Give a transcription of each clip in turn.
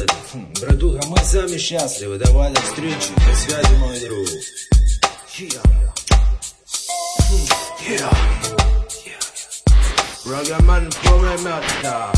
света. Братуха, мы сами счастливы, давай до встречи, до связи, мой друг. Рогаман Промемета.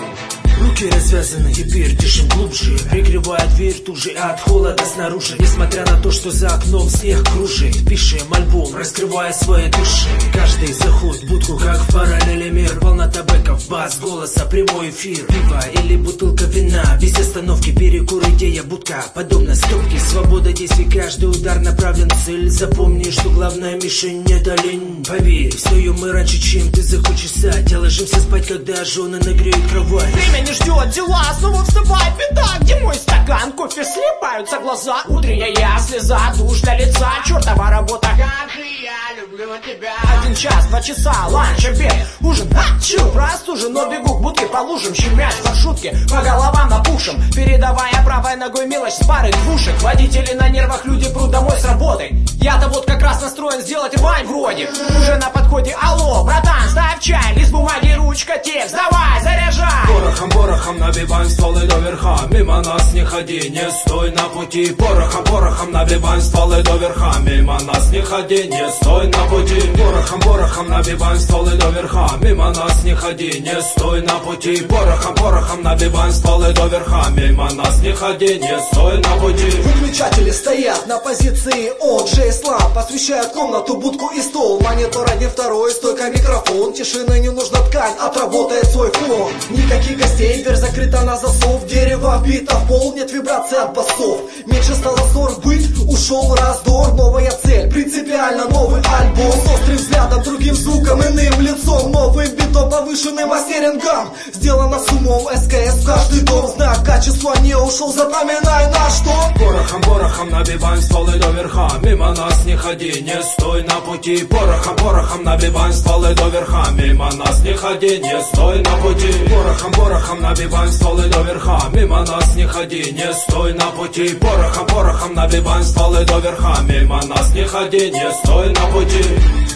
Руки развязаны, теперь дышим глубже, прикрывая дверь тут же от холода снаружи. Несмотря на то, что за окном снег кружит, пишем альбом, раскрывая свои души. Каждый заход в будку, как в параллели мир. Волна табеков, бас, голоса, прямой эфир. Пиво или бутылка вина, без остановки, перекур, идея, будка. Подобно стопке, свобода действий, каждый удар направлен в цель. Запомни, что главная мишень — это лень. Поверь, встаем мы раньше, чем ты захочешь стать, а ложимся спать, когда жены нагреют кровать. Время не ждет, дела, снова вставай, беда. Где мой стакан, кофе, слепаются глаза. Утренняя слеза, душ для лица. Чертова работа, как же я люблю тебя. 1 час, 2 часа, ланч, обед, ужин, чил, простужен, но бегу к будке по лужам. Щемясь в маршрутке, по головам напушим, передавая правой ногой мелочь с пары двушек. Водители на нервах, люди прут домой с работы. Я-то вот как раз настроен сделать рвань вроде. Уже на подходе, алло, братан, ставь чай, лист бумаги, ручка, текст, давай, заряжай. Порохом набиваем стволы до верха. Мимо нас не ходи, не стой на пути. Порохом набиваем стволы до верха. Мимо нас не ходи, не стой на пути. Порохом набиваем стволы до верха. Мимо нас не ходи, не стой на пути. Порохом набиваем стволы до верха. Мимо нас не ходи, не стой на пути. Выключатели стоят на позиции он. 6 ламп освещают комнату, будку и стол. Монитор 1, 2, стойка, микрофон. Тишины не нужна ткань, отработает свой фон. Никаких гостей, дверь закрыта на засов. Дерево вбито в пол, нет вибрации от басов. Меньше стало ссор быть, ушел раздор. Новая цель, принципиально новый альбом. С острым взглядом, другим звуком, иным лицом. Новым битом, повышенным мастерингом. Сделано с умом, СКС в каждый дом. Знак качества не ушел, запоминай на что. Порохом набиваем стволы до верха. Мимо нас не ходи, не стой на пути. Порохом набиваем стволы до верха. Мимо нас не ходи, не стой на пути. Порохом набиваем стволы до верха. Мимо нас не ходи, не стой на пути. Порохом набиваем стволы до верха. Мимо нас не ходи, не стой на пути.